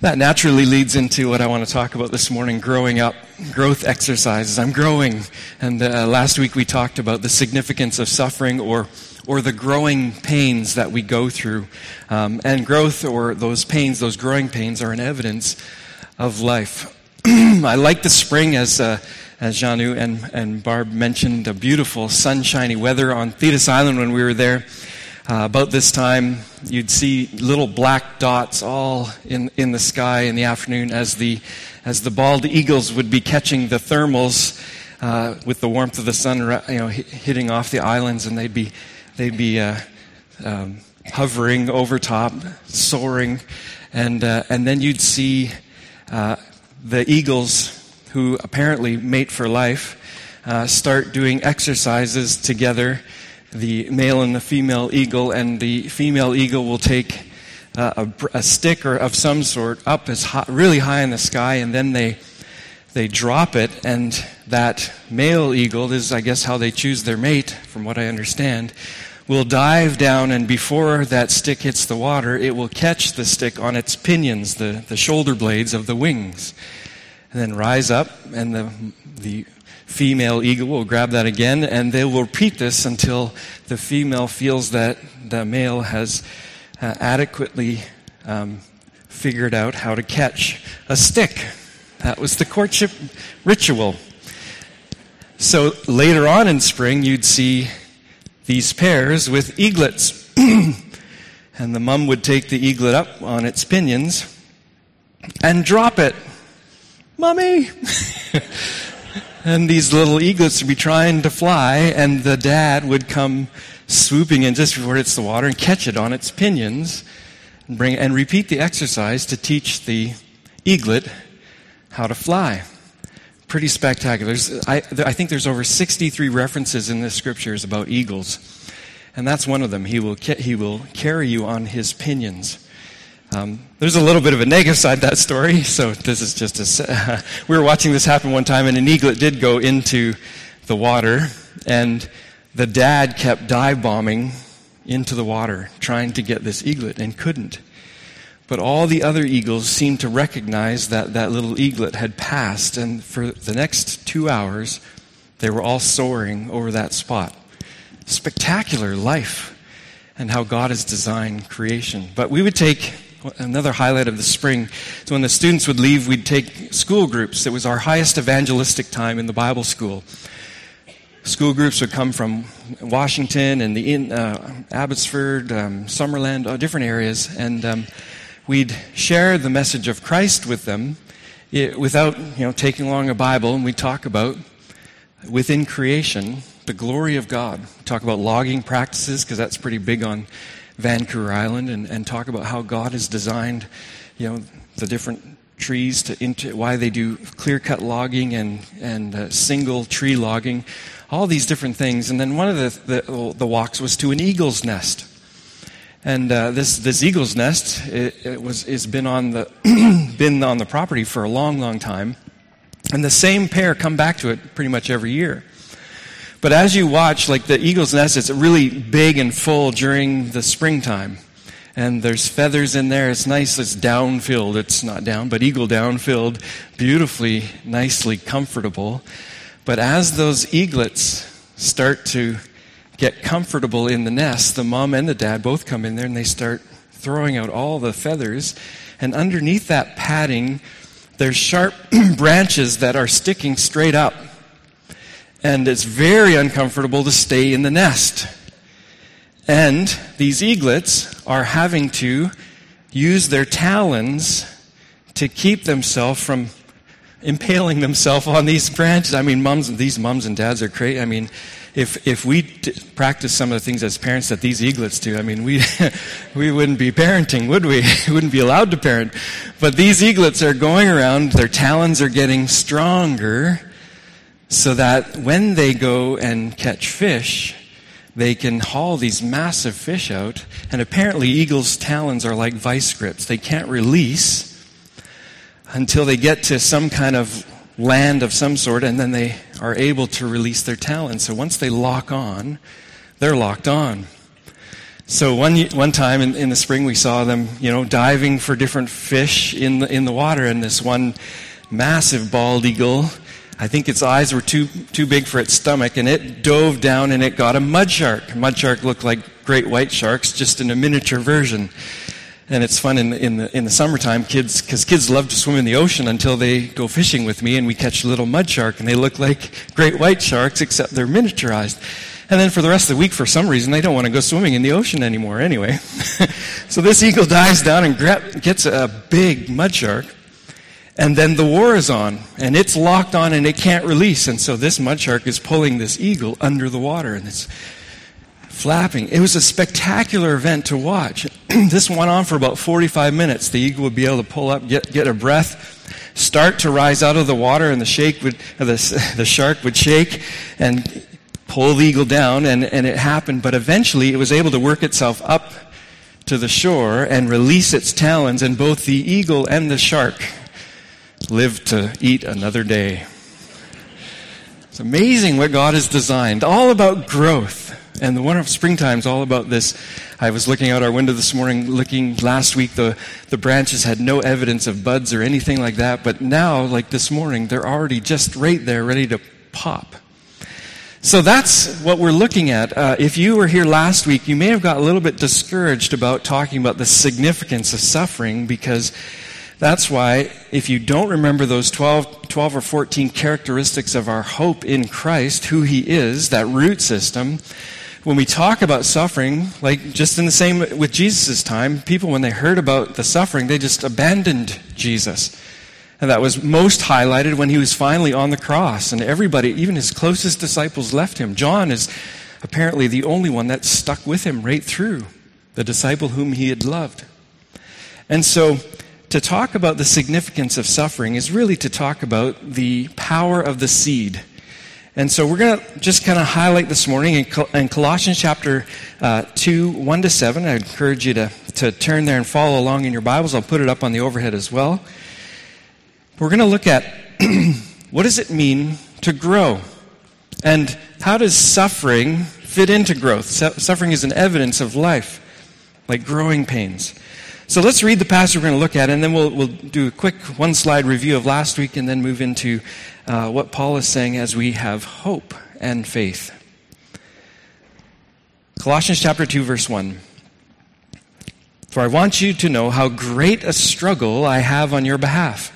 That naturally leads into what I want to talk about this morning, growing up, growth exercises. I'm growing. And last week we talked about the significance of suffering or the growing pains that we go through. And growth, or those pains, those growing pains, are an evidence of life. I like the spring, as Janu and Barb mentioned, the beautiful sunshiny weather on Thetis Island when we were there. About this time, you'd see little black dots all in the sky in the afternoon as the bald eagles would be catching the thermals with the warmth of the sun, hitting off the islands, and they'd be hovering over top, soaring, and then you'd see the eagles, who apparently mate for life, start doing exercises together. The male and the female eagle, and the female eagle will take a stick or of some sort up really high in the sky, and then they drop it, and that male eagle, this is I guess how they choose their mate, from what I understand, will dive down, and before that stick hits the water, it will catch the stick on its pinions, the shoulder blades of the wings, and then rise up, and the female eagle will grab that again, and they will repeat this until the female feels that the male has adequately figured out how to catch a stick. That was the courtship ritual. So later on in spring, you'd see these pairs with eaglets. And the mom would take the eaglet up on its pinions and drop it. Mommy! And these little eaglets would be trying to fly, and the dad would come swooping in just before it hits the water and catch it on its pinions and repeat the exercise to teach the eaglet how to fly. Pretty spectacular. I think there's over 63 references in the scriptures about eagles, and that's one of them. He will carry you on his pinions. There's a little bit of a negative side to that story, so this is just we were watching this happen one time, and an eaglet did go into the water, and the dad kept dive bombing into the water, trying to get this eaglet, and couldn't. But all the other eagles seemed to recognize that little eaglet had passed, and for the next 2 hours, they were all soaring over that spot. Spectacular life, and how God has designed creation. But we would take another highlight of the spring. So when the students would leave, we'd take school groups. It was our highest evangelistic time in the Bible school. School groups would come from Washington and Abbotsford, Summerland, different areas, and we'd share the message of Christ with them without taking along a Bible, and we'd talk about within creation the glory of God. We'd talk about logging practices, because that's pretty big on Vancouver Island, and talk about how God has designed, the different trees why they do clear-cut logging and single tree logging, all these different things. And then one of the walks was to an eagle's nest, and this eagle's nest has been on the property for a long, long time, and the same pair come back to it pretty much every year. But as you watch, like the eagle's nest, it's really big and full during the springtime. And there's feathers in there. It's nice. It's down-filled. It's not down, but eagle down-filled. Beautifully, nicely comfortable. But as those eaglets start to get comfortable in the nest, the mom and the dad both come in there and they start throwing out all the feathers. And underneath that padding, there's sharp branches that are sticking straight up. And it's very uncomfortable to stay in the nest. And these eaglets are having to use their talons to keep themselves from impaling themselves on these branches. I mean, these mums and dads are crazy. I mean, if we practice some of the things as parents that these eaglets do, I mean, we wouldn't be parenting, would we? We wouldn't be allowed to parent. But these eaglets are going around, their talons are getting stronger, so that when they go and catch fish, they can haul these massive fish out. And apparently eagles' talons are like vice grips. They can't release until they get to some kind of land of some sort, and then they are able to release their talons. So once they lock on, they're locked on. So one time in the spring we saw them, diving for different fish in the water, and this one massive bald eagle, I think its eyes were too big for its stomach, and it dove down and it got a mud shark. Mud shark looked like great white sharks, just in a miniature version. And it's fun in the summertime, because kids love to swim in the ocean until they go fishing with me, and we catch a little mud shark, and they look like great white sharks, except they're miniaturized. And then for the rest of the week, for some reason, they don't want to go swimming in the ocean anymore anyway. So this eagle dives down and gets a big mud shark. And then the war is on, and it's locked on, and it can't release. And so this mud shark is pulling this eagle under the water, and it's flapping. It was a spectacular event to watch. This went on for about 45 minutes. The eagle would be able to pull up, get a breath, start to rise out of the water, and the shark would shake and pull the eagle down, and it happened. But eventually it was able to work itself up to the shore and release its talons, and both the eagle and the shark lived to eat another day. It's amazing what God has designed, all about growth. And the one of springtime is all about this. I was looking out our window this morning, last week, the branches had no evidence of buds or anything like that, but now, like this morning, they're already just right there, ready to pop. So that's what we're looking at. If you were here last week, you may have got a little bit discouraged about talking about the significance of suffering, because that's why, if you don't remember those 12 or 14 characteristics of our hope in Christ, who He is, that root system, when we talk about suffering, like just in the same with Jesus' time, people, when they heard about the suffering, they just abandoned Jesus. And that was most highlighted when He was finally on the cross, and everybody, even His closest disciples, left Him. John is apparently the only one that stuck with Him right through, the disciple whom He had loved. And so, to talk about the significance of suffering is really to talk about the power of the seed. And so we're going to just kind of highlight this morning in Colossians chapter 2, 1-7. I encourage you to turn there and follow along in your Bibles. I'll put it up on the overhead as well. We're going to look at what does it mean to grow? And how does suffering fit into growth? Suffering is an evidence of life, like growing pains. So let's read the passage we're going to look at, and then we'll do a quick one-slide review of last week and then move into what Paul is saying as we have hope and faith. Colossians chapter 2, verse 1. For I want you to know how great a struggle I have on your behalf,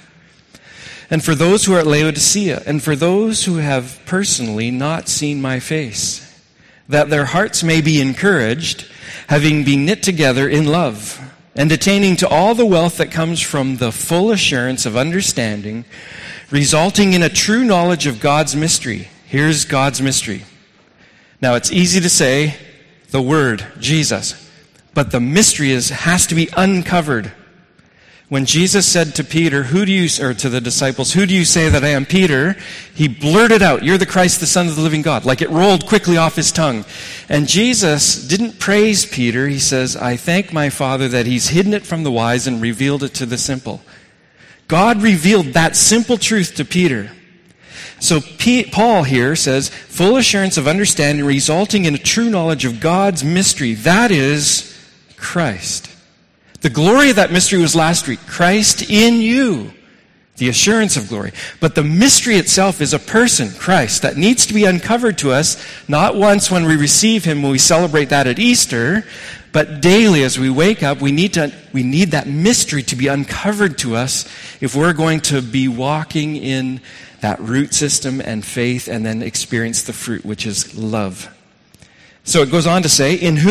and for those who are at Laodicea, and for those who have personally not seen my face, that their hearts may be encouraged, having been knit together in love, and attaining to all the wealth that comes from the full assurance of understanding, resulting in a true knowledge of God's mystery. Here's God's mystery. Now, it's easy to say the word, Jesus, but the mystery has to be uncovered. When Jesus said to Peter, to the disciples, who do you say that I am, Peter? He blurted out, you're the Christ, the Son of the living God. Like it rolled quickly off his tongue. And Jesus didn't praise Peter. He says, I thank my Father that He's hidden it from the wise and revealed it to the simple. God revealed that simple truth to Peter. So Paul here says, full assurance of understanding resulting in a true knowledge of God's mystery. That is Christ. The glory of that mystery was last week. Christ in you. The assurance of glory. But the mystery itself is a person, Christ, that needs to be uncovered to us, not once when we receive Him, when we celebrate that at Easter, but daily as we wake up, we need that mystery to be uncovered to us if we're going to be walking in that root system and faith and then experience the fruit, which is love. So it goes on to say, in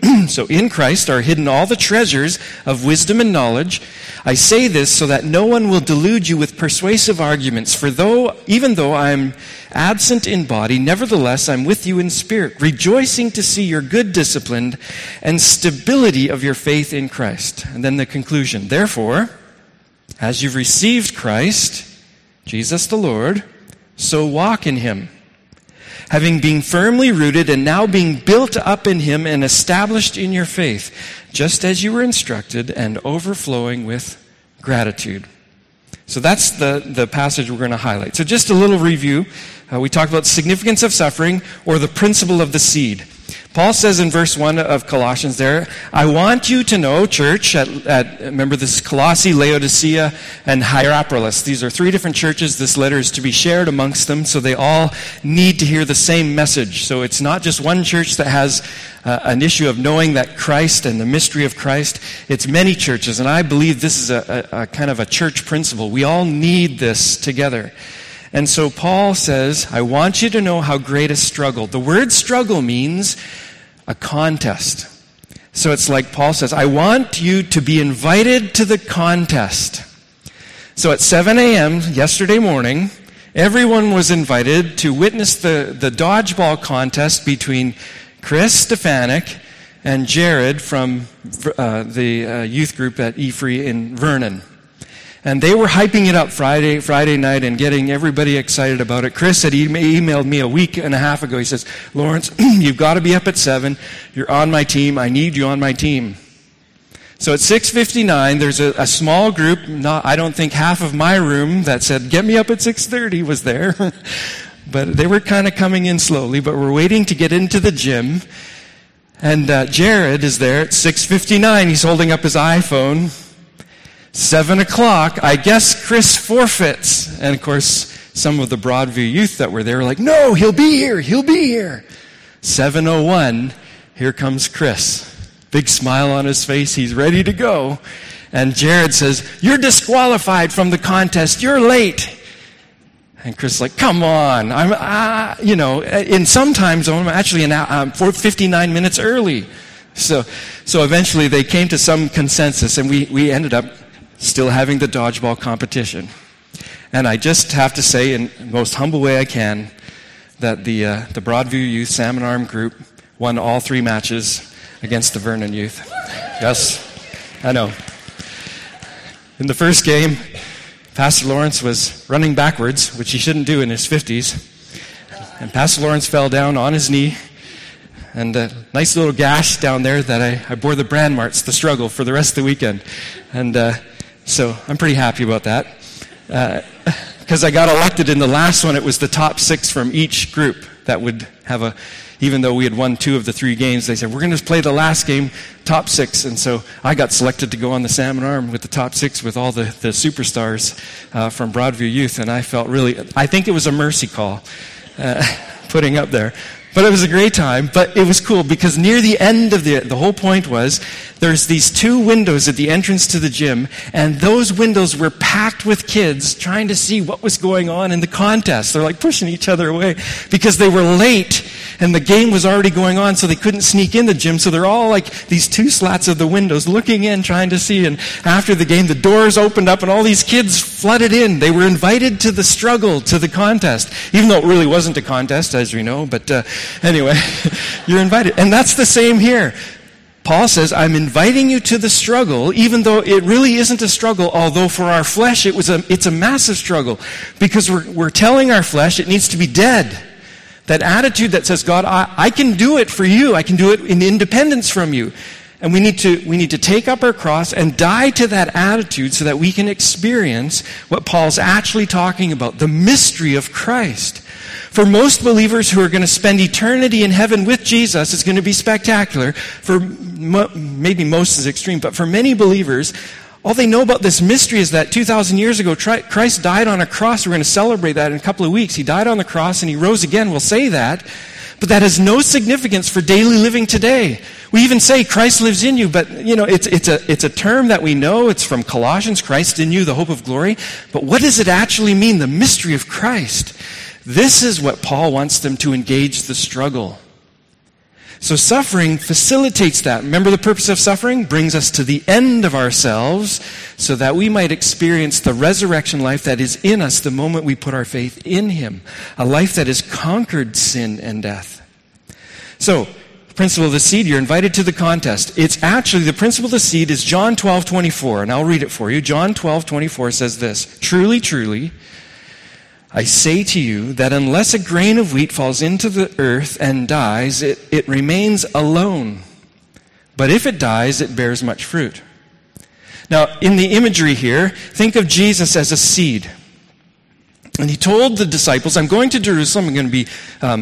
Christ are hidden all the treasures of wisdom and knowledge. I say this so that no one will delude you with persuasive arguments. For even though I am absent in body, nevertheless I'm with you in spirit, rejoicing to see your good discipline and stability of your faith in Christ. And then the conclusion. Therefore, as you've received Christ, Jesus the Lord, so walk in Him, having been firmly rooted and now being built up in Him and established in your faith, just as you were instructed, and overflowing with gratitude. So that's the passage we're going to highlight. So just a little review. We talked about the significance of suffering, or the principle of the seed. Paul says in verse 1 of Colossians there, I want you to know, church, remember this is Colossae, Laodicea, and Hierapolis. These are 3 different churches. This letter is to be shared amongst them, so they all need to hear the same message. So it's not just one church that has an issue of knowing that Christ and the mystery of Christ. It's many churches, and I believe this is a kind of a church principle. We all need this together. And so Paul says, I want you to know how great a struggle. The word struggle means a contest. So it's like Paul says, I want you to be invited to the contest. So at 7 a.m. yesterday morning, everyone was invited to witness the dodgeball contest between Chris Stefanik and Jared from the youth group at E-Free in Vernon. And they were hyping it up Friday night and getting everybody excited about it. Chris had emailed me a week and a half ago. He says, Lawrence, you've got to be up at 7. You're on my team. I need you on my team. So at 6:59, there's a small group, I don't think half of my room, that said, get me up at 6:30 was there. But they were kind of coming in slowly, but we're waiting to get into the gym. And Jared is there at 6:59. He's holding up his iPhone. 7 o'clock, I guess Chris forfeits. And of course, some of the Broadview youth that were there were like, no, he'll be here. 7:01, here comes Chris. Big smile on his face. He's ready to go. And Jared says, you're disqualified from the contest. You're late. And Chris is like, come on. In some time zone, I'm actually 59 minutes early. So eventually they came to some consensus, and we ended up still having the dodgeball competition. And I just have to say, in the most humble way I can, that the Broadview Youth Salmon Arm group won all 3 matches against the Vernon Youth. Yes, I know. In the first game, Pastor Lawrence was running backwards, which he shouldn't do in his 50s. And Pastor Lawrence fell down on his knee, and a nice little gash down there that I bore the brand marks, the struggle, for the rest of the weekend. And so I'm pretty happy about that. Because I got elected in the last one, it was the top 6 from each group that would have even though we had won 2 of the 3 games, they said, we're going to play the last game, top 6. And so I got selected to go on the Salmon Arm with the top 6 with all the superstars from Broadview Youth. And I think it was a mercy call putting up there. But it was a great time. But it was cool because near the end of the whole point was there's these 2 windows at the entrance to the gym, and those windows were packed with kids trying to see what was going on in the contest. They're like pushing each other away because they were late and the game was already going on, so they couldn't sneak in the gym. So they're all like these 2 slats of the windows looking in, trying to see. And after the game, the doors opened up and all these kids flooded in. They were invited to the struggle, to the contest, even though it really wasn't a contest, as we know. But anyway, you're invited. And that's the same here. Paul says, I'm inviting you to the struggle, even though it really isn't a struggle, although for our flesh it's a massive struggle. Because we're telling our flesh it needs to be dead. That attitude that says, God, I can do it for you. I can do it in independence from you. And we need to take up our cross and die to that attitude so that we can experience what Paul's actually talking about, the mystery of Christ. For most believers who are going to spend eternity in heaven with Jesus, it's going to be spectacular. For maybe most is extreme, but for many believers, all they know about this mystery is that 2,000 years ago, Christ died on a cross. We're going to celebrate that in a couple of weeks. He died on the cross and he rose again. We'll say that. But that has no significance for daily living today. We even say Christ lives in you, but it's a term that we know. It's from Colossians, Christ in you, the hope of glory. But what does it actually mean, the mystery of Christ? This is what Paul wants them to engage the struggle. So suffering facilitates that. Remember the purpose of suffering? Brings us to the end of ourselves so that we might experience the resurrection life that is in us the moment we put our faith in Him. A life that has conquered sin and death. So, the principle of the seed, you're invited to the contest. It's actually, the principle of the seed is John 12:24, and I'll read it for you. John 12:24 says this, Truly, truly, I say to you that unless a grain of wheat falls into the earth and dies, it remains alone. But if it dies, it bears much fruit. Now, in the imagery here, think of Jesus as a seed. And he told the disciples, I'm going to Jerusalem, I'm going to be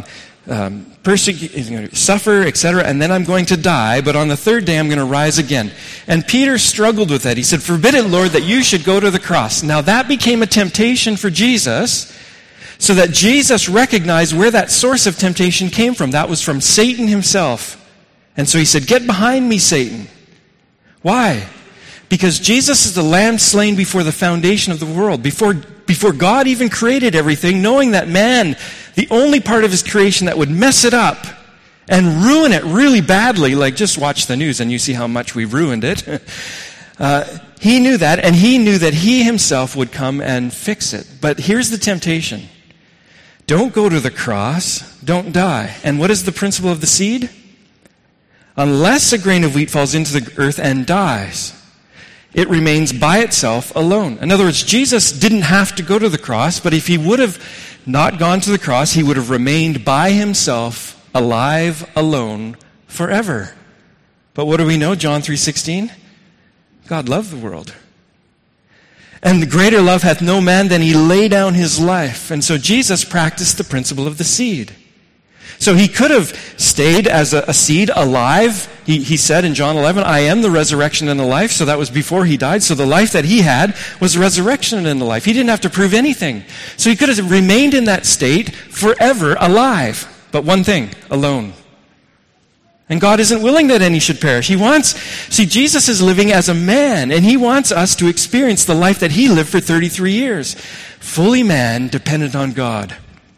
suffer, etc., and then I'm going to die, but on the third day I'm going to rise again. And Peter struggled with that. He said, forbid it, Lord, that you should go to the cross. Now that became a temptation for Jesus, so that Jesus recognized where that source of temptation came from. That was from Satan himself. And so he said, get behind me, Satan. Why? Because Jesus is the lamb slain before the foundation of the world, before God even created everything, knowing that man, the only part of his creation that would mess it up and ruin it really badly, like just watch the news and you see how much we've ruined it. He knew that, and he knew that he himself would come and fix it. But here's the temptation. Don't go to the cross, don't die. And what is the principle of the seed? Unless a grain of wheat falls into the earth and dies, it remains by itself alone. In other words, Jesus didn't have to go to the cross, but if he would have not gone to the cross, he would have remained by himself, alive, alone, forever. But what do we know? John 3:16? God loved the world. And the greater love hath no man than he lay down his life. And so Jesus practiced the principle of the seed. So he could have stayed as a seed alive. He said in John 11, I am the resurrection and the life. So that was before he died. So the life that he had was the resurrection and the life. He didn't have to prove anything. So he could have remained in that state forever alive. But one thing, alone. And God isn't willing that any should perish. Jesus is living as a man, and he wants us to experience the life that he lived for 33 years. Fully man, dependent on God.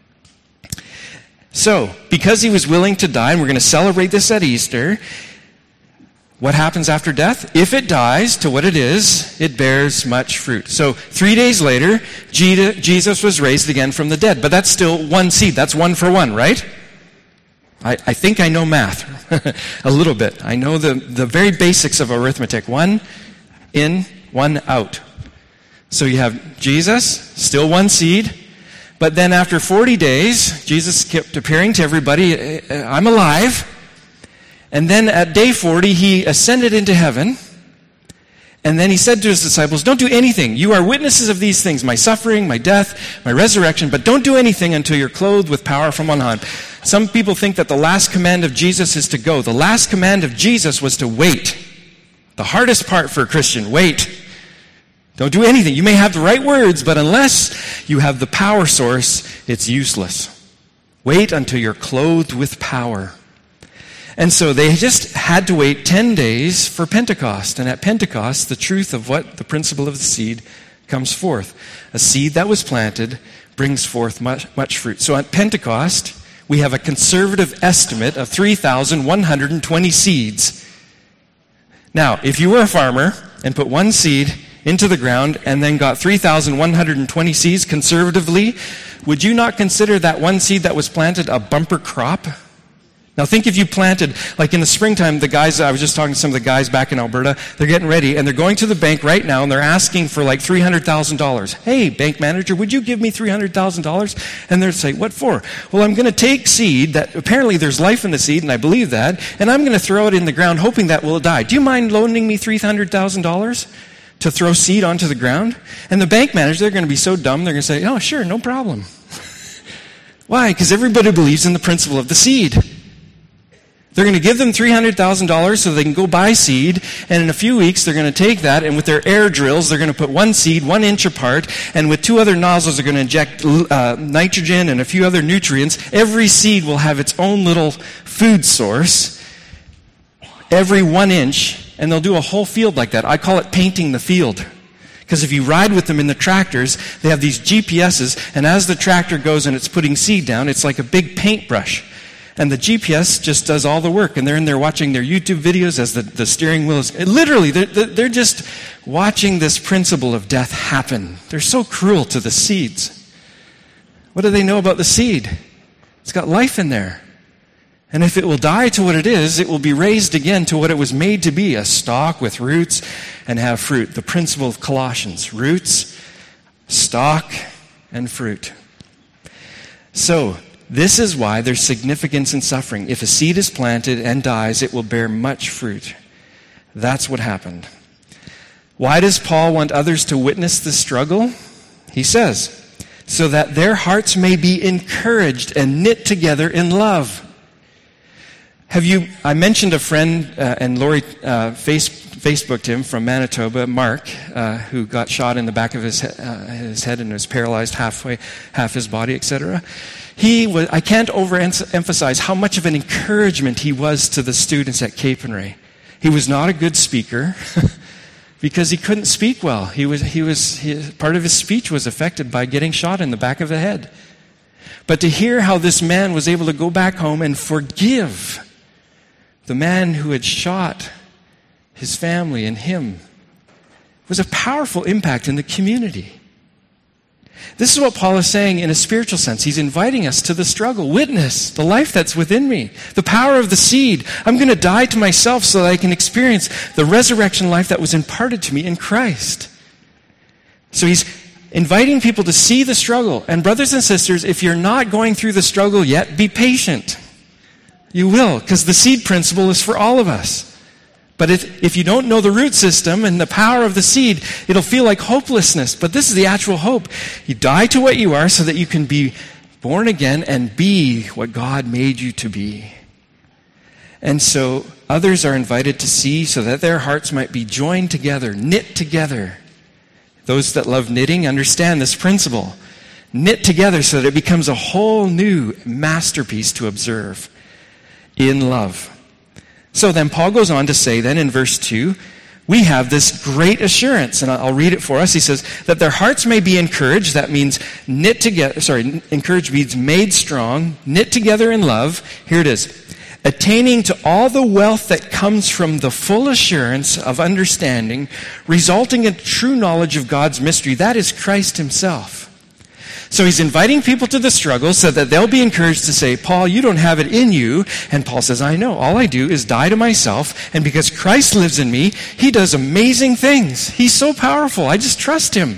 So, because he was willing to die, and we're going to celebrate this at Easter, what happens after death? If it dies to what it is, it bears much fruit. So, 3 days later, Jesus was raised again from the dead. But that's still one seed. That's 1 for 1, right? I think I know math a little bit. I know the very basics of arithmetic. 1 in, 1 out. So you have Jesus, still 1 seed. But then after 40 days, Jesus kept appearing to everybody, I'm alive. And then at day 40, he ascended into heaven. And then he said to his disciples, don't do anything. You are witnesses of these things, my suffering, my death, my resurrection, but don't do anything until you're clothed with power from on high. Some people think that the last command of Jesus is to go. The last command of Jesus was to wait. The hardest part for a Christian, wait. Don't do anything. You may have the right words, but unless you have the power source, it's useless. Wait until you're clothed with power. And so they just had to wait 10 days for Pentecost. And at Pentecost, the truth of what the principle of the seed comes forth. A seed that was planted brings forth much fruit. So at Pentecost, we have a conservative estimate of 3,120 seeds. Now, if you were a farmer and put 1 seed into the ground and then got 3,120 seeds conservatively, would you not consider that 1 seed that was planted a bumper crop? Now think if you planted, like in the springtime, I was just talking to some of the guys back in Alberta, they're getting ready and they're going to the bank right now and they're asking for like $300,000. Hey, bank manager, would you give me $300,000? And they're saying, what for? Well, I'm going to take seed that apparently there's life in the seed and I believe that, and I'm going to throw it in the ground hoping that will die. Do you mind loaning me $300,000 to throw seed onto the ground? And the bank manager, they're going to be so dumb, they're going to say, oh, sure, no problem. Why? Because everybody believes in the principle of the seed. They're going to give them $300,000 so they can go buy seed, and in a few weeks they're going to take that, and with their air drills they're going to put 1 seed 1 inch apart, and with 2 other nozzles they're going to inject nitrogen and a few other nutrients. Every seed will have its own little food source, every 1 inch, and they'll do a whole field like that. I call it painting the field. Because if you ride with them in the tractors, they have these GPSs, and as the tractor goes and it's putting seed down, it's like a big paintbrush. And the GPS just does all the work. And they're in there watching their YouTube videos as the steering wheel is... Literally, they're just watching this principle of death happen. They're so cruel to the seeds. What do they know about the seed? It's got life in there. And if it will die to what it is, it will be raised again to what it was made to be, a stalk with roots and have fruit. The principle of Colossians, roots, stalk, and fruit. So, this is why there's significance in suffering. If a seed is planted and dies, it will bear much fruit. That's what happened. Why does Paul want others to witness the struggle? He says, so that their hearts may be encouraged and knit together in love. I mentioned a friend, and Lori Facebooked him from Manitoba, Mark, who got shot in the back of his head and was paralyzed half his body, etc. I can't overemphasize how much of an encouragement he was to the students at Capernwray. He was not a good speaker because he couldn't speak well. Part of his speech was affected by getting shot in the back of the head. But to hear how this man was able to go back home and forgive the man who had shot his family and him was a powerful impact in the community. This is what Paul is saying in a spiritual sense. He's inviting us to the struggle. Witness the life that's within me, the power of the seed. I'm going to die to myself so that I can experience the resurrection life that was imparted to me in Christ. So he's inviting people to see the struggle. And brothers and sisters, if you're not going through the struggle yet, be patient. You will, because the seed principle is for all of us. But if you don't know the root system and the power of the seed, it'll feel like hopelessness. But this is the actual hope. You die to what you are so that you can be born again and be what God made you to be. And so others are invited to see so that their hearts might be joined together, knit together. Those that love knitting understand this principle. Knit together so that it becomes a whole new masterpiece to observe in love. So then Paul goes on to say then in verse 2, we have this great assurance, and I'll read it for us. He says, that their hearts may be encouraged. That means knit together, encouraged means made strong, knit together in love. Here it is. Attaining to all the wealth that comes from the full assurance of understanding, resulting in true knowledge of God's mystery. That is Christ himself. So he's inviting people to the struggle so that they'll be encouraged to say, Paul, you don't have it in you. And Paul says, I know. All I do is die to myself. And because Christ lives in me, he does amazing things. He's so powerful. I just trust him.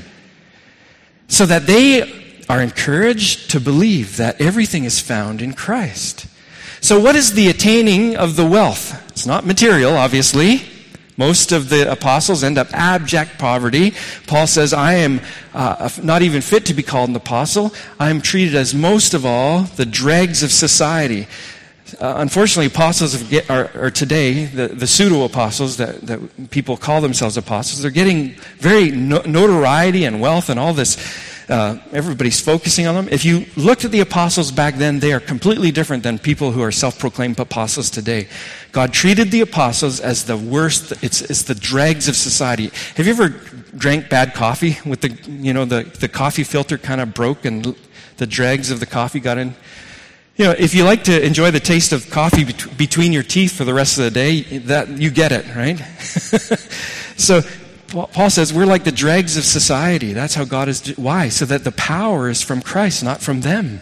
So that they are encouraged to believe that everything is found in Christ. So what is the attaining of the wealth? It's not material, obviously. Most of the apostles end up abject poverty. Paul says, I am not even fit to be called an apostle. I am treated as most of all the dregs of society. Unfortunately, apostles are today, the pseudo-apostles that people call themselves apostles, they're getting very notoriety and wealth and all this. Everybody's focusing on them. If you looked at the apostles back then, they are completely different than people who are self-proclaimed apostles today. God treated the apostles as the worst. It's the dregs of society. Have you ever drank bad coffee with the coffee filter kind of broke and the dregs of the coffee got in? If you like to enjoy the taste of coffee between your teeth for the rest of the day, that you get it, right? So Paul says we're like the dregs of society. That's how God is. Why? So that the power is from Christ, not from them.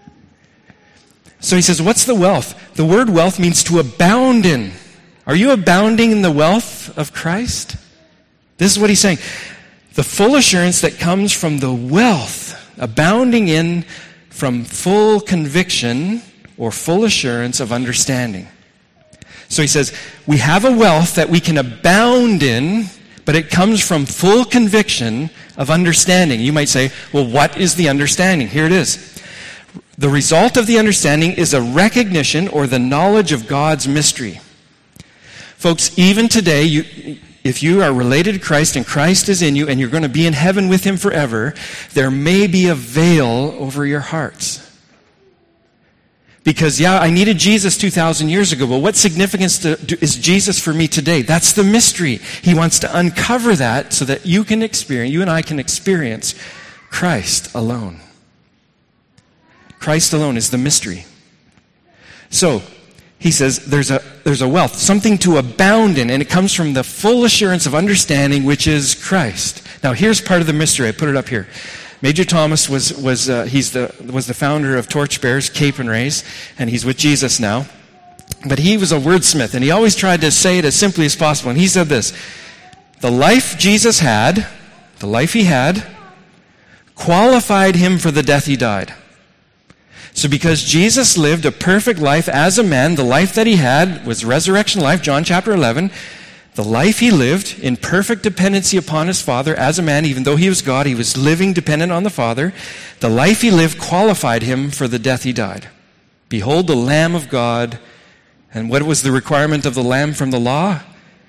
So he says, what's the wealth? The word wealth means to abound in. Are you abounding in the wealth of Christ? This is what he's saying. The full assurance that comes from the wealth, abounding in from full conviction or full assurance of understanding. So he says, we have a wealth that we can abound in, but it comes from full conviction of understanding. You might say, well, what is the understanding? Here it is. The result of the understanding is a recognition or the knowledge of God's mystery. Folks, even today, if you are related to Christ and Christ is in you and you're going to be in heaven with him forever, there may be a veil over your hearts. Because, I needed Jesus 2,000 years ago, but what significance is Jesus for me today? That's the mystery. He wants to uncover that so that you and I can experience Christ alone. Christ alone is the mystery. So, he says there's a wealth, something to abound in, and it comes from the full assurance of understanding, which is Christ. Now, here's part of the mystery. I put it up here. Major Thomas was the founder of Torchbearers, Capernwrays, and he's with Jesus now. But he was a wordsmith, and he always tried to say it as simply as possible. And he said this: the life Jesus had, the life he had, qualified him for the death he died. So because Jesus lived a perfect life as a man, the life that he had was resurrection life, John chapter 11, The life he lived in perfect dependency upon his Father as a man, even though he was God, he was living dependent on the Father. The life he lived qualified him for the death he died. Behold the Lamb of God. And what was the requirement of the Lamb from the law?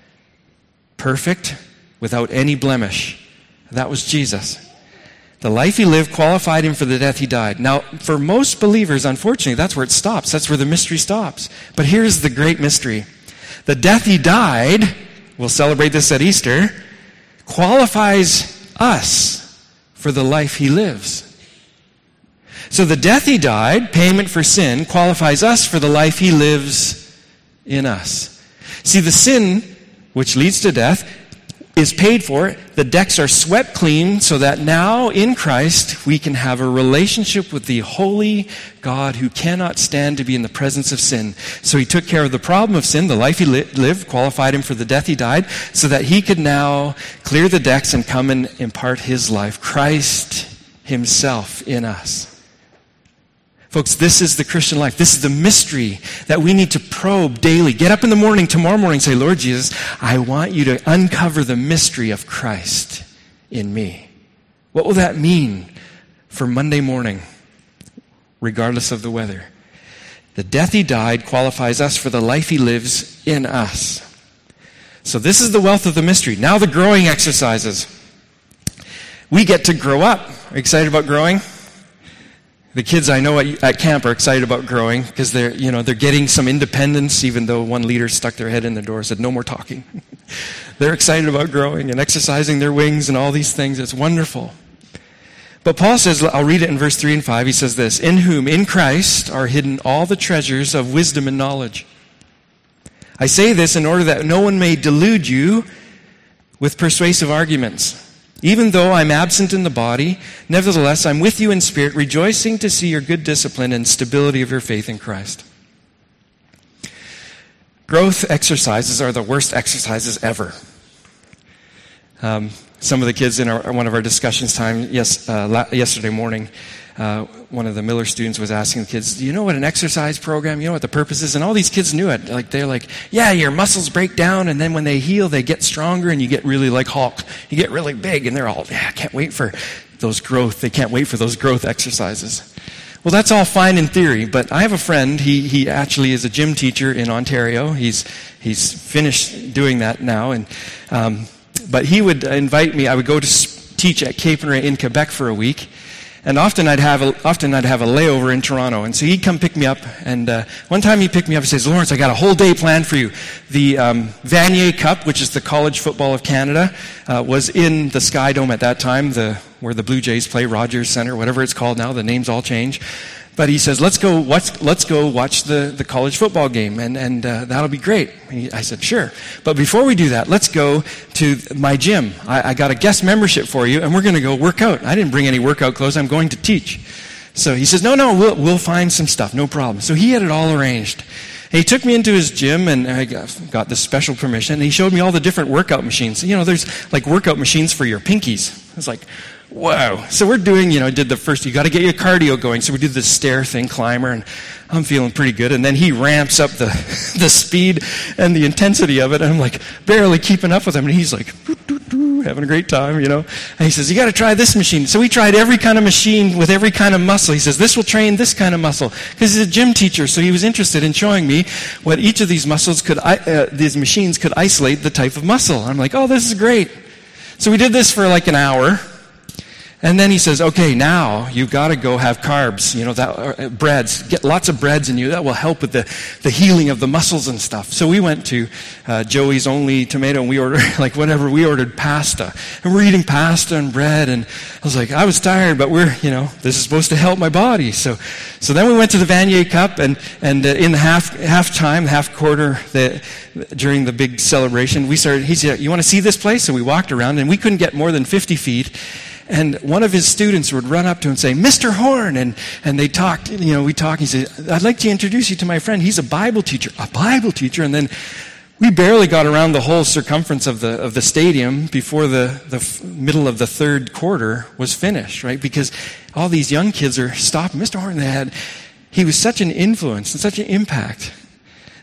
Perfect, without any blemish. That was Jesus. The life he lived qualified him for the death he died. Now, for most believers, unfortunately, that's where it stops. That's where the mystery stops. But here's the great mystery. The death he died, we'll celebrate this at Easter, qualifies us for the life he lives. So the death he died, payment for sin, qualifies us for the life he lives in us. See, the sin, which leads to death, is paid for. The decks are swept clean so that now in Christ we can have a relationship with the holy God who cannot stand to be in the presence of sin. So he took care of the problem of sin. The life he lived qualified him for the death he died so that he could now clear the decks and come and impart his life. Christ himself in us. Folks, this is the Christian life. This is the mystery that we need to probe daily. Get up in the morning, tomorrow morning, say, Lord Jesus, I want you to uncover the mystery of Christ in me. What will that mean for Monday morning, regardless of the weather? The death he died qualifies us for the life he lives in us. So this is the wealth of the mystery. Now the growing exercises. We get to grow up. Are you excited about growing? The kids I know at camp are excited about growing because they're getting some independence, even though one leader stuck their head in the door and said, no more talking. They're excited about growing and exercising their wings and all these things. It's wonderful. But Paul says, I'll read it in verse 3 and 5. He says this, in whom, in Christ, are hidden all the treasures of wisdom and knowledge. I say this in order that no one may delude you with persuasive arguments. Even though I'm absent in the body, nevertheless I'm with you in spirit, rejoicing to see your good discipline and stability of your faith in Christ. Growth exercises are the worst exercises ever. Some of the kids in one of our discussions time yesterday morning, one of the Miller students was asking the kids, do you know what an exercise program, you know what the purpose is? And all these kids knew it. They're like, yeah, your muscles break down, and then when they heal, they get stronger, and you get really like Hulk. You get really big, and they're all, I can't wait for those growth. They can't wait for those growth exercises. Well, that's all fine in theory, but I have a friend, he actually is a gym teacher in Ontario. He's finished doing that now, and but he would invite me. I would go to teach at Cape and Ray in Quebec for a week. And often I'd have a layover in Toronto. And so he'd come pick me up. And one time he picked me up and says, Lawrence, I got a whole day planned for you. The Vanier Cup, which is the college football of Canada, was in the Sky Dome at that time, where the Blue Jays play, Rogers Center, whatever it's called now. The names all change. But he says, let's go watch the college football game, and that'll be great. I said, sure. But before we do that, let's go to my gym. I got a guest membership for you, and we're going to go work out. I didn't bring any workout clothes. I'm going to teach. So he says, no, we'll find some stuff. No problem. So he had it all arranged. And he took me into his gym, and I got this special permission, and he showed me all the different workout machines. There's like workout machines for your pinkies. It's like, wow. So we're doing, did the first, you got to get your cardio going. So we did the stair thing, climber, and I'm feeling pretty good. And then he ramps up the speed and the intensity of it. And I'm like barely keeping up with him. And he's like, having a great time, And he says, you got to try this machine. So we tried every kind of machine with every kind of muscle. He says, this will train this kind of muscle. Because he's a gym teacher. So he was interested in showing me what each of these these machines could isolate the type of muscle. I'm like, oh, this is great. So we did this for like an hour. And then he says, okay, now you've got to go have carbs, breads. Get lots of breads in you. That will help with the healing of the muscles and stuff. So we went to Joey's Only Tomato, and we ordered, we ordered pasta. And we're eating pasta and bread, and I was like, I was tired, but this is supposed to help my body. So then we went to the Vanier Cup, and in the half quarter, during the big celebration, he said, you want to see this place? So we walked around, and we couldn't get more than 50 feet. And one of his students would run up to him and say, Mr. Horn, and they talked, we talked. He said, I'd like to introduce you to my friend. He's a Bible teacher. And then we barely got around the whole circumference of the stadium before the middle of the third quarter was finished, right? Because all these young kids are stopping. Mr. Horn, he was such an influence and such an impact.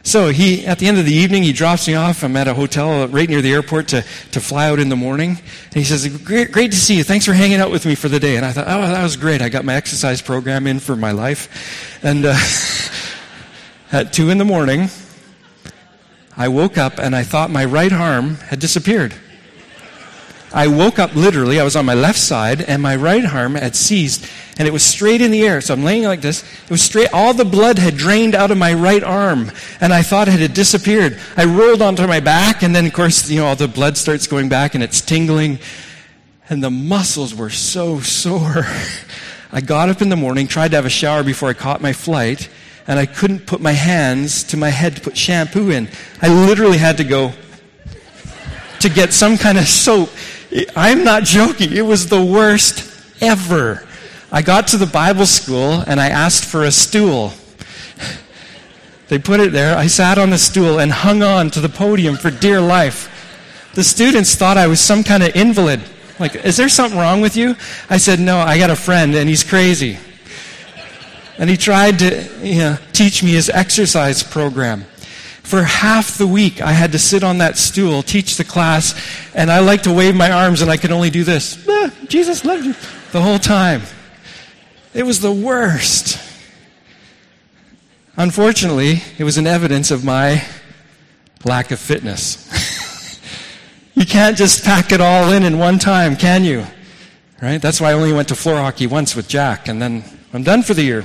So at the end of the evening, he drops me off. I'm at a hotel right near the airport to fly out in the morning. And he says, great to see you. Thanks for hanging out with me for the day. And I thought, oh, that was great. I got my exercise program in for my life. And at 2 in the morning, I woke up and I thought my right arm had disappeared. I woke up literally, I was on my left side, and my right arm had seized, and it was straight in the air. So I'm laying like this. It was straight, all the blood had drained out of my right arm, and I thought it had disappeared. I rolled onto my back, and then, of course, all the blood starts going back, and it's tingling, and the muscles were so sore. I got up in the morning, tried to have a shower before I caught my flight, and I couldn't put my hands to my head to put shampoo in. I literally had to go to get some kind of soap. I'm not joking. It was the worst ever. I got to the Bible school and I asked for a stool. They put it there. I sat on the stool and hung on to the podium for dear life. The students thought I was some kind of invalid. Like, is there something wrong with you? I said, no, I got a friend and he's crazy. And he tried to teach me his exercise program. For half the week, I had to sit on that stool, teach the class, and I like to wave my arms, and I could only do this. Jesus loves you. The whole time. It was the worst. Unfortunately, it was an evidence of my lack of fitness. You can't just pack it all in one time, can you? Right? That's why I only went to floor hockey once with Jack, and then I'm done for the year,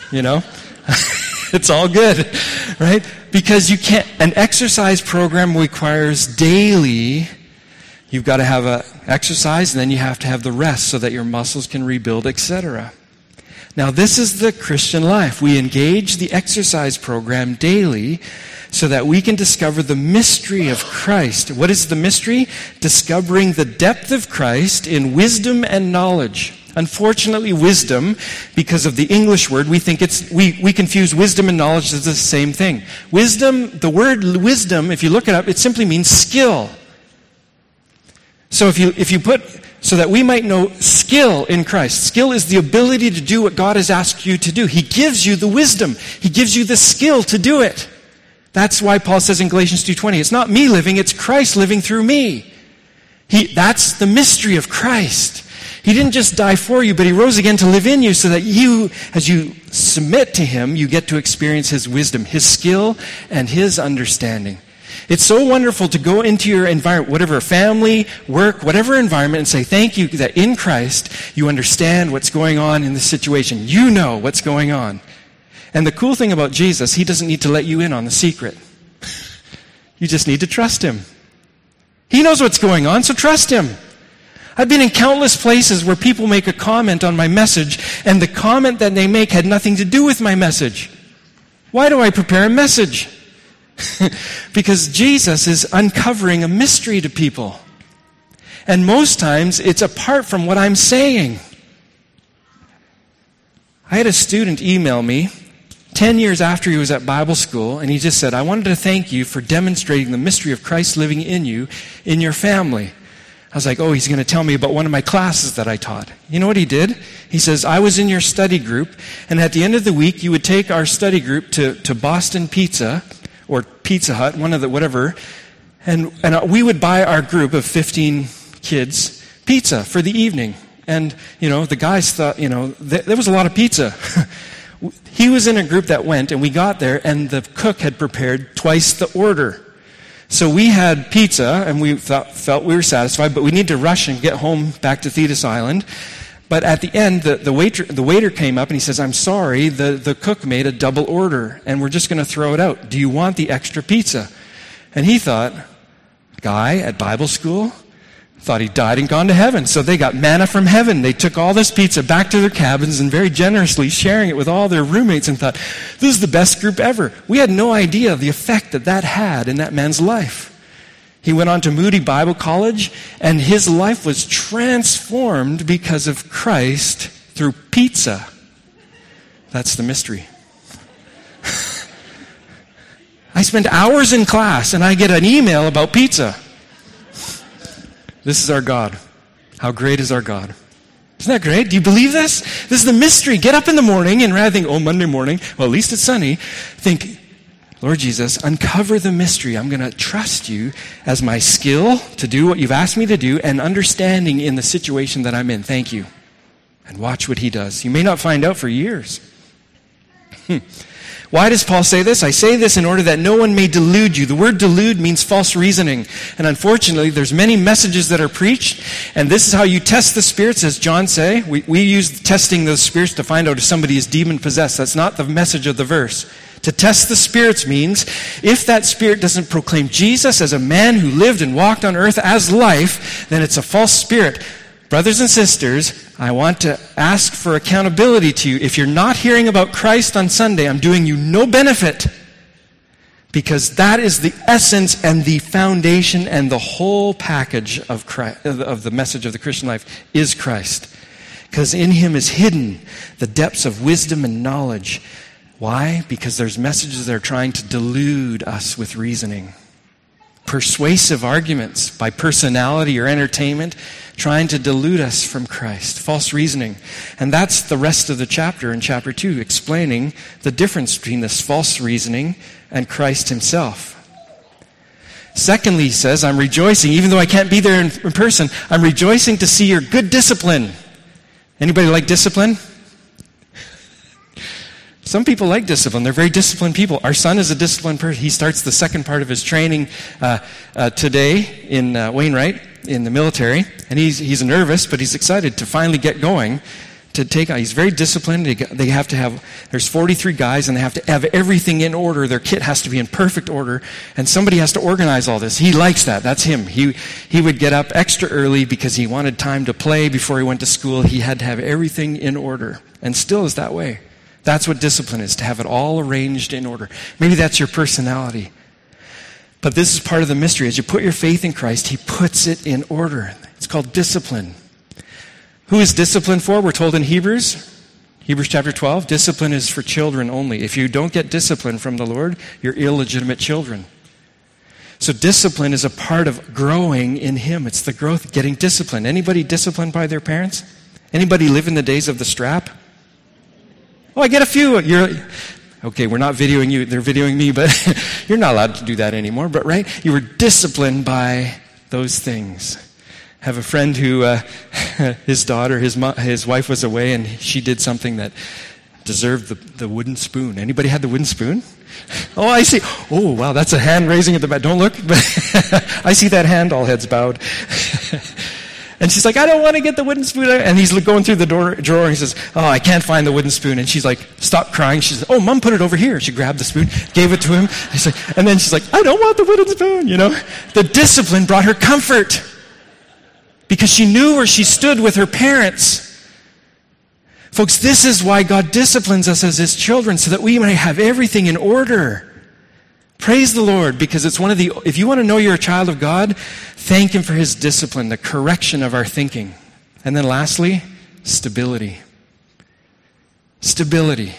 It's all good, right? Because an exercise program requires daily, you've got to have an exercise, and then you have to have the rest so that your muscles can rebuild, etc. Now, this is the Christian life. We engage the exercise program daily so that we can discover the mystery of Christ. What is the mystery? Discovering the depth of Christ in wisdom and knowledge. Unfortunately, wisdom, because of the English word, we think we confuse wisdom and knowledge as the same thing. Wisdom, the word wisdom, if you look it up, it simply means skill. So if you put, so that we might know skill in Christ. Skill is the ability to do what God has asked you to do. He gives you the wisdom. He gives you the skill to do it. That's why Paul says in Galatians 2:20, it's not me living, it's Christ living through me. That's the mystery of Christ. He didn't just die for you, but he rose again to live in you so that you, as you submit to him, you get to experience his wisdom, his skill, and his understanding. It's so wonderful to go into your environment, whatever family, work, whatever environment, and say, thank you that in Christ you understand what's going on in the situation. You know what's going on. And the cool thing about Jesus, he doesn't need to let you in on the secret. You just need to trust him. He knows what's going on, so trust him. I've been in countless places where people make a comment on my message, and the comment that they make had nothing to do with my message. Why do I prepare a message? Because Jesus is uncovering a mystery to people. And most times, it's apart from what I'm saying. I had a student email me 10 years after he was at Bible school, and he just said, I wanted to thank you for demonstrating the mystery of Christ living in you, in your family. I was like, oh, he's going to tell me about one of my classes that I taught. You know what he did? He says, I was in your study group, and at the end of the week, you would take our study group to Boston Pizza, or Pizza Hut, one of the whatever, and we would buy our group of 15 kids pizza for the evening. And, the guys thought, there was a lot of pizza. He was in a group that went, and we got there, and the cook had prepared twice the order. So we had pizza, and we felt we were satisfied, but we need to rush and get home back to Thetis Island. But at the end, the waiter came up, and he says, I'm sorry, the cook made a double order, and we're just going to throw it out. Do you want the extra pizza? And he thought, guy at Bible school, thought he died and gone to heaven. So they got manna from heaven. They took all this pizza back to their cabins and very generously sharing it with all their roommates and thought, this is the best group ever. We had no idea of the effect that had in that man's life. He went on to Moody Bible College, and his life was transformed because of Christ through pizza. That's the mystery. I spend hours in class, and I get an email about pizza. This is our God. How great is our God? Isn't that great? Do you believe this? This is the mystery. Get up in the morning, and rather than think, Monday morning, well, at least it's sunny, think, Lord Jesus, uncover the mystery. I'm going to trust you as my skill to do what you've asked me to do and understanding in the situation that I'm in. Thank you. And watch what he does. You may not find out for years. Why does Paul say this? I say this in order that no one may delude you. The word delude means false reasoning. And unfortunately, there's many messages that are preached. And this is how you test the spirits, as John say. We use testing those spirits to find out if somebody is demon-possessed. That's not the message of the verse. To test the spirits means if that spirit doesn't proclaim Jesus as a man who lived and walked on earth as life, then it's a false spirit. Brothers and sisters, I want to ask for accountability to you. If you're not hearing about Christ on Sunday, I'm doing you no benefit, because that is the essence and the foundation and the whole package of Christ, of the message of the Christian life is Christ. Because in him is hidden the depths of wisdom and knowledge. Why? Because there's messages that are trying to delude us with reasoning. Persuasive arguments by personality or entertainment trying to delude us from Christ. False reasoning. And that's the rest of the chapter in chapter 2, explaining the difference between this false reasoning and Christ himself. Secondly, he says, I'm rejoicing, even though I can't be there in person, I'm rejoicing to see your good discipline. Anybody like discipline? Some people like discipline. They're very disciplined people. Our son is a disciplined person. He starts the second part of his training today in Wainwright in the military. And he's nervous, but he's excited to finally get going to take on. He's very disciplined. They have to have, there's 43 guys, and they have to have everything in order. Their kit has to be in perfect order. And somebody has to organize all this. He likes that. That's him. He would get up extra early because he wanted time to play before he went to school. He had to have everything in order. And still is that way. That's what discipline is, to have it all arranged in order. Maybe that's your personality. But this is part of the mystery. As you put your faith in Christ, he puts it in order. It's called discipline. Who is discipline for? We're told in Hebrews chapter 12, discipline is for children only. If you don't get discipline from the Lord, you're illegitimate children. So discipline is a part of growing in him. It's the growth, getting discipline. Anybody disciplined by their parents? Anybody live in the days of the strap? Oh, I get a few. Okay, we're not videoing you. They're videoing me, but you're not allowed to do that anymore. But right, you were disciplined by those things. I have a friend who, his daughter, his wife was away, and she did something that deserved the wooden spoon. Anybody had the wooden spoon? Oh, I see. Oh, wow, that's a hand raising at the back. Don't look. I see that hand, all heads bowed. And she's like, I don't want to get the wooden spoon. And he's going through the drawer, and he says, oh, I can't find the wooden spoon. And she's like, stop crying. She says, oh, Mom put it over here. She grabbed the spoon, gave it to him. And then she's like, I don't want the wooden spoon, The discipline brought her comfort because she knew where she stood with her parents. Folks, this is why God disciplines us as his children, so that we may have everything in order. Praise the Lord, because it's if you want to know you're a child of God, thank him for his discipline, the correction of our thinking. And then lastly, stability. Stability.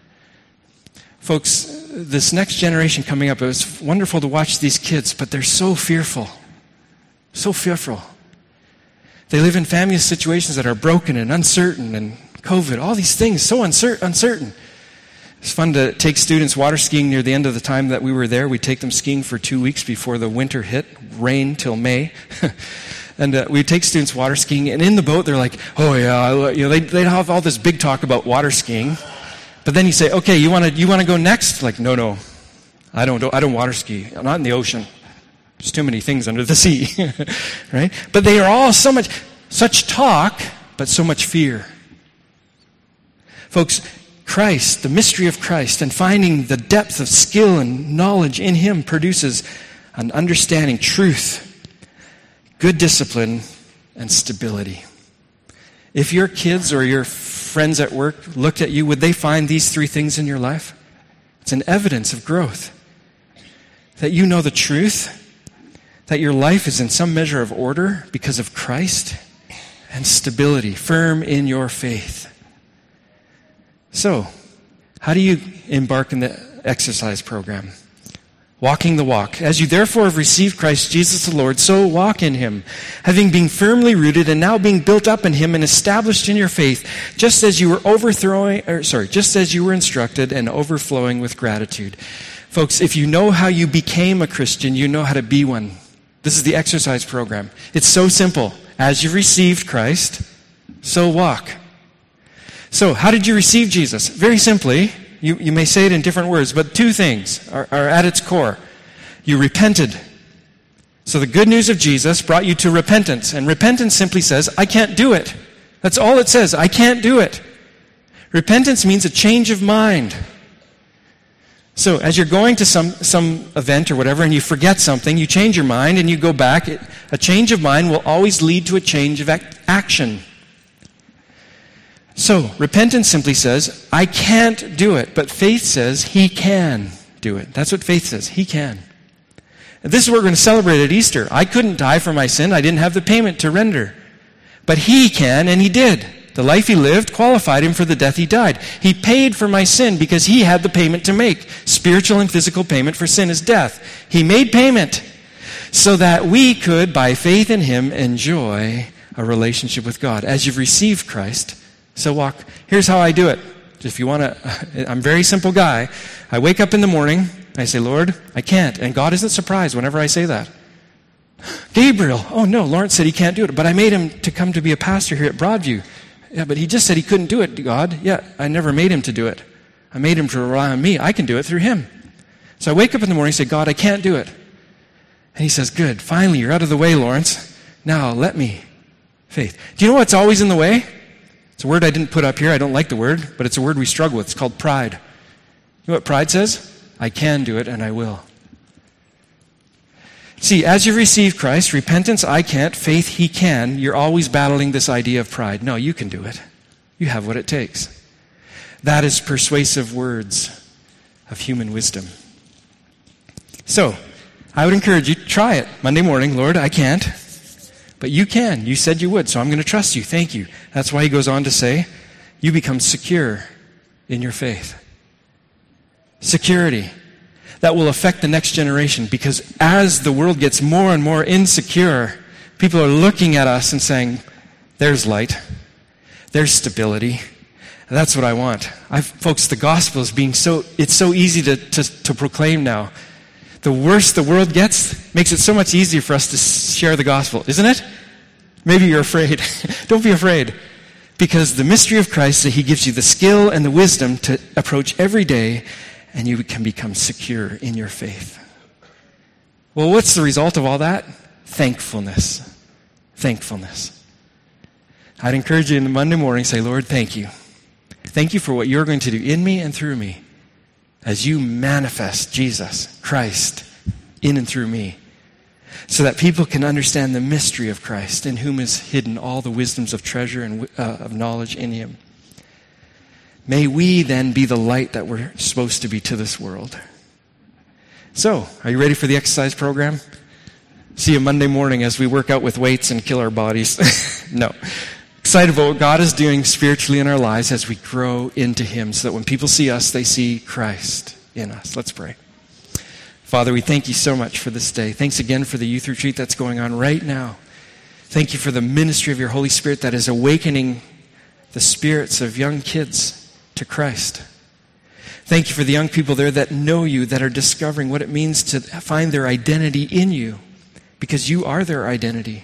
Folks, this next generation coming up, it was wonderful to watch these kids, but they're so fearful. So fearful. They live in family situations that are broken and uncertain, and COVID, all these things, so uncertain. It's fun to take students water skiing near the end of the time that we were there. We'd take them skiing for 2 weeks before the winter hit, rain till May. And we'd take students water skiing, and in the boat they're like, oh yeah, they'd have all this big talk about water skiing. But then you say, okay, you want to go next? Like, no, I don't water ski. I'm not in the ocean. There's too many things under the sea, right? But they are all such talk, but so much fear. Folks, Christ, the mystery of Christ, and finding the depth of skill and knowledge in him produces an understanding, truth, good discipline, and stability. If your kids or your friends at work looked at you, would they find these three things in your life? It's an evidence of growth. That you know the truth, that your life is in some measure of order because of Christ, and stability, firm in your faith. So, how do you embark in the exercise program? Walking the walk. As you therefore have received Christ Jesus the Lord, so walk in him, having been firmly rooted and now being built up in him and established in your faith, just as you were instructed and overflowing with gratitude. Folks, if you know how you became a Christian, you know how to be one. This is the exercise program. It's so simple. As you've received Christ, so walk. So, how did you receive Jesus? Very simply, you may say it in different words, but two things are at its core. You repented. So the good news of Jesus brought you to repentance. And repentance simply says, I can't do it. That's all it says. I can't do it. Repentance means a change of mind. So as you're going to some event or whatever and you forget something, you change your mind and you go back. A change of mind will always lead to a change of action. So repentance simply says, I can't do it. But faith says, He can do it. That's what faith says. He can. And this is what we're going to celebrate at Easter. I couldn't die for my sin. I didn't have the payment to render. But He can, and He did. The life He lived qualified Him for the death He died. He paid for my sin because He had the payment to make. Spiritual and physical payment for sin is death. He made payment so that we could, by faith in Him, enjoy a relationship with God. As you've received Christ, so walk. Here's how I do it. If you want to, I'm a very simple guy. I wake up in the morning, I say, Lord, I can't. And God isn't surprised whenever I say that. Gabriel, oh no, Lawrence said he can't do it, but I made him to come to be a pastor here at Broadview. Yeah, but he just said he couldn't do it, God. Yeah, I never made him to do it. I made him to rely on me. I can do it through him. So I wake up in the morning and say, God, I can't do it. And He says, good, finally, you're out of the way, Lawrence. Now, let me. Faith. Do you know what's always in the way? It's a word I didn't put up here. I don't like the word, but it's a word we struggle with. It's called pride. You know what pride says? I can do it, and I will. See, as you receive Christ, repentance, I can't, faith, He can, you're always battling this idea of pride. No, you can do it. You have what it takes. That is persuasive words of human wisdom. So, I would encourage you, try it. Monday morning, Lord, I can't. But you can. You said you would, so I'm going to trust you. Thank you. That's why He goes on to say, you become secure in your faith. Security. That will affect the next generation, because as the world gets more and more insecure, people are looking at us and saying, there's light. There's stability. That's what I want. Folks, the gospel is it's so easy to proclaim now. The worse the world gets makes it so much easier for us to share the gospel, isn't it? Maybe you're afraid. Don't be afraid. Because the mystery of Christ is that He gives you the skill and the wisdom to approach every day, and you can become secure in your faith. Well, what's the result of all that? Thankfulness. Thankfulness. I'd encourage you in the Monday morning, say, Lord, thank you. Thank you for what you're going to do in me and through me as you manifest Jesus, Christ, in and through me, so that people can understand the mystery of Christ, in whom is hidden all the wisdoms of treasure and of knowledge in Him. May we then be the light that we're supposed to be to this world. So, are you ready for the exercise program? See you Monday morning as we work out with weights and kill our bodies. No. Excited about what God is doing spiritually in our lives as we grow into Him, so that when people see us, they see Christ in us. Let's pray. Father, we thank you so much for this day. Thanks again for the youth retreat that's going on right now. Thank you for the ministry of your Holy Spirit that is awakening the spirits of young kids to Christ. Thank you for the young people there that know you, that are discovering what it means to find their identity in you, because you are their identity.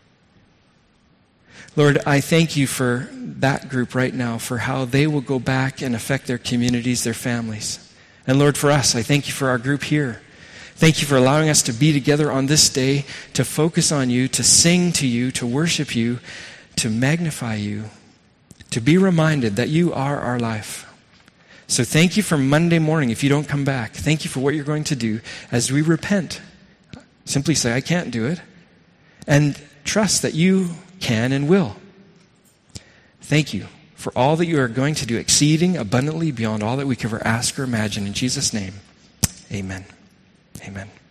Lord, I thank you for that group right now, for how they will go back and affect their communities, their families. And Lord, for us, I thank you for our group here. Thank you for allowing us to be together on this day, to focus on you, to sing to you, to worship you, to magnify you, to be reminded that you are our life. So thank you for Monday morning if you don't come back. Thank you for what you're going to do as we repent. Simply say, I can't do it. And trust that you can and will. Thank you for all that you are going to do, exceeding abundantly beyond all that we could ever ask or imagine. In Jesus' name, amen. Amen.